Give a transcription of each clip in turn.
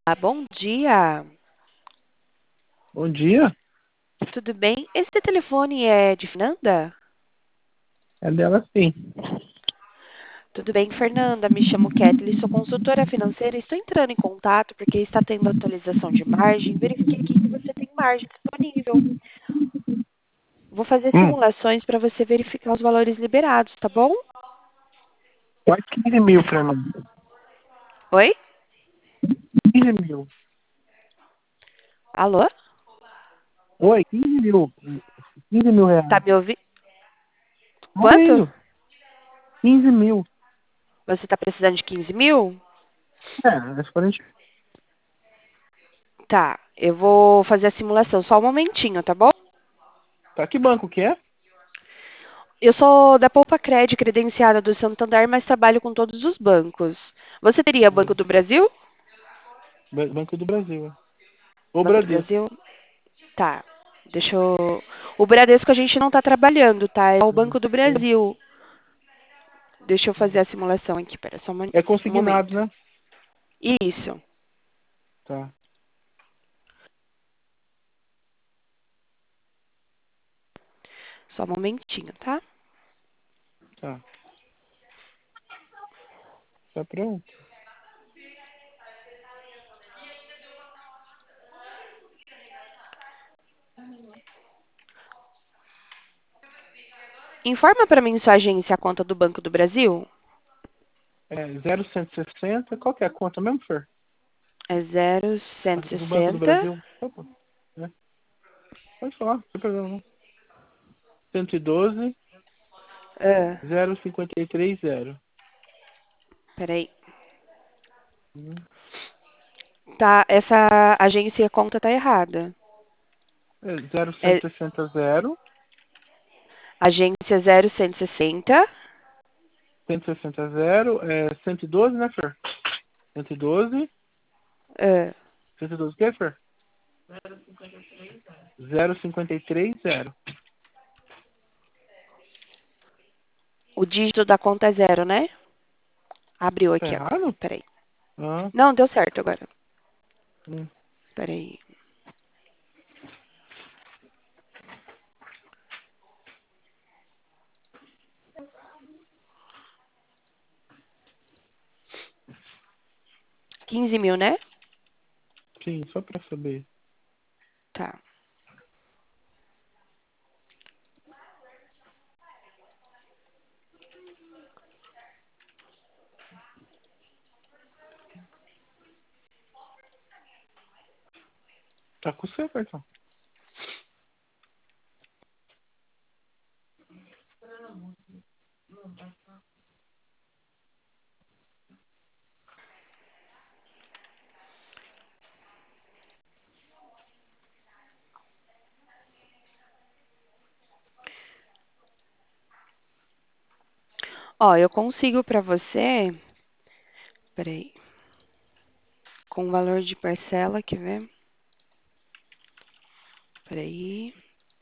Bom dia, Bom dia, tudo bem? Esse telefone é de Fernanda? é dela sim. Tudo bem, Fernanda? Me chamo Kathleen, sou consultora financeira e estou entrando em contato porque está tendo atualização de margem. Verifiquei aqui que você tem margem disponível. Vou fazer Hum, simulações para você verificar os valores liberados, tá bom? quase 15 mil, Fernando. Oi? 15 mil. Alô? Oi, 15 mil. 15 mil Tá reais. me ouvindo? Tá Quanto? ouvindo? 15 mil. Você está precisando de 15 mil? É por gente. Tá, eu vou fazer a simulação, só um momentinho, tá bom? Tá, que banco que é? Eu sou da Poupa Cred, credenciada do Santander, mas trabalho com todos os bancos. Você teria Banco do Brasil? Banco do Brasil. O Banco do Bradesco. Brasil? Tá. Deixa eu. O Bradesco a gente não está trabalhando, tá? É o Banco do Brasil. Deixa eu fazer a simulação aqui, pera só É um consignado, momento. né? Isso. Tá, Só um momentinho, tá? tá. Tá pronto? Informa para mim sua agência a conta do Banco do Brasil. É 0,160. Qual que é a conta mesmo, Fer? É zero cento e Do Banco do sessenta. Brasil. Opa, é. Pode falar, não tem problema não. 112 Ah, 0,530. peraí. Hum. Tá, essa agência conta tá errada. É É 0,160. agência 0160. 160 é 112, né, Fer? 112. Ah, 112 o quê, Fer? 0,530. o dígito da conta é zero, né? Abriu Tá aqui agora. errado? Peraí. Ah, Não, deu certo agora. hum. Peraí. Quinze mil, né? Sim, só pra saber. Tá. Tá com você, cartão. Ó, eu consigo pra você. Peraí. Com o valor de parcela, quer ver? Peraí.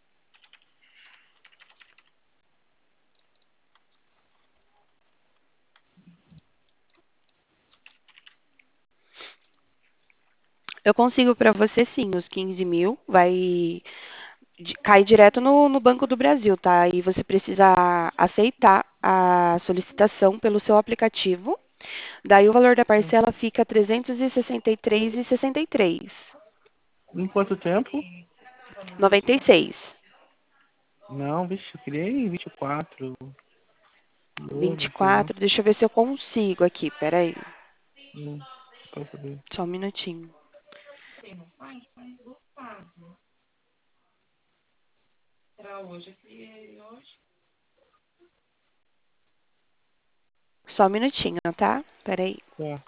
Eu consigo pra você sim, os 15 mil. Vai cair direto no Banco do Brasil, tá? E você precisa aceitar a solicitação pelo seu aplicativo. Daí o valor da Hum. parcela fica 363,63. Em quanto tempo? 96. Não, vixe, eu queria em 24. Não sei não. 24. Deixa eu ver se eu consigo aqui. Peraí. Hum, Pra saber. Só um minutinho. Só um minutinho, tá? Peraí. Tá.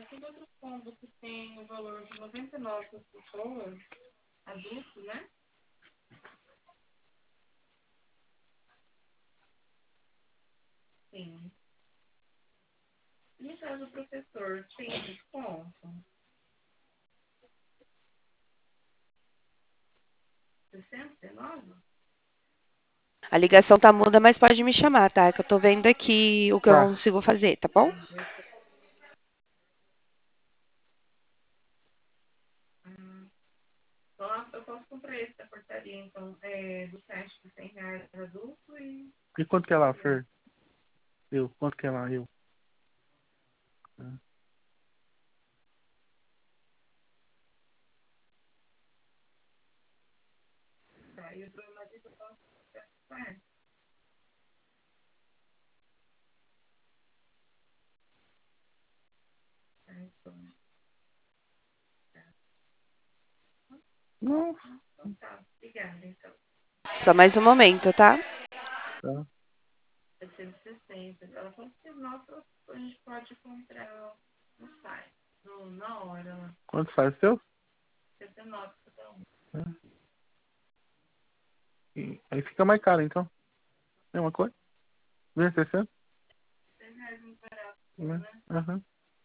A ligação tá muda, mas pode me chamar, tá? Que eu tô vendo aqui o que eu Tá. consigo fazer, tá bom? E quanto que é lá, Fer? Eu, quanto que é lá, eu? Ah. Não, Só mais um momento, tá? tá. Quanto faz o seu? Ah. Aí fica mais caro, então. Mesma coisa? 1.600? Né? Aham.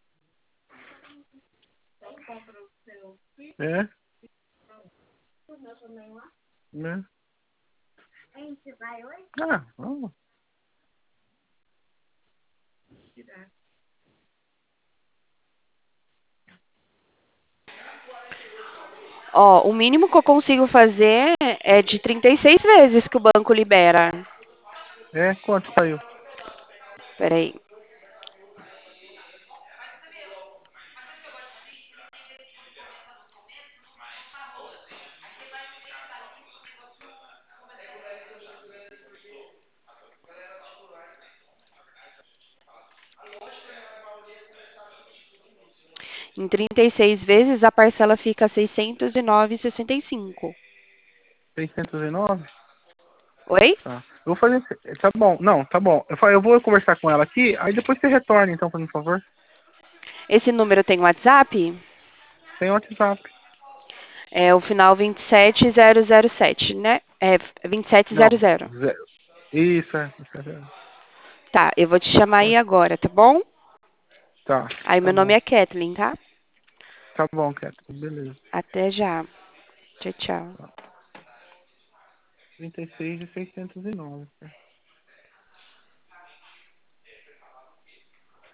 É? Né? Ah, vamos. Ó, o mínimo que eu consigo fazer é de 36 vezes que o banco libera. É, quanto saiu? Peraí. Em 36 vezes, a parcela fica 609,65. 609? Oi? Tá. Eu vou fazer. Tá bom. Não, tá bom. Eu vou conversar com ela aqui, aí depois você retorna, então, por favor. Esse número tem WhatsApp? Tem WhatsApp. É o final 27007, né? É Não. 2700. Zero. Isso, é. Isso é. Tá, eu vou te chamar aí agora, tá bom? Tá, Aí tá meu nome bom. é Kathleen, tá? Tá bom, Cat. Beleza. Até já. Tchau, tchau. Tá. 36 e 609.